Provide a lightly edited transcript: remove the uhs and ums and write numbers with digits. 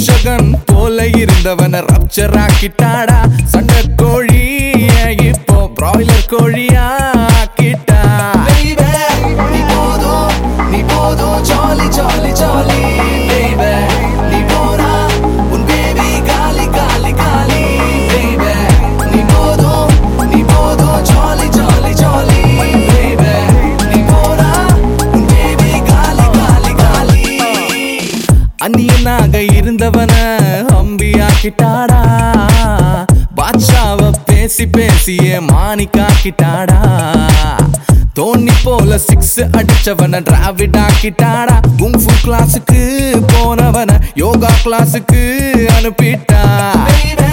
ரட்சகன் போல இருந்தவன ரப்சர் ஆக்கிட்டாடா. சண்டை கோழி இப்போ பிராய்லர் கோழியா ஆக்கிட்டா. நீ போதும் நீ போதும் ஜாலி ஜாலி ஜாலி baby. நீ போனா உன் பேபி காலி காலி காலி baby. நீ போதும் ஜாலி ஜாலி ஜாலி baby. நீ போனா உன் பேபி காலி காலி காலி. அந்நியனாக இருந்தவன அம்பியாக்கிட்டாடா. பாட்ஷாவ பேசி பேசியே மாணிக்காக்கிட்டாடா. தோனி போல 6 அடிச்சவன டிராவிட் ஆக்கிட்டாடா. குங்ஃபு கிளாஸுக்கு போனவன யோகா கிளாஸுக்கு அனுப்பிட்டா.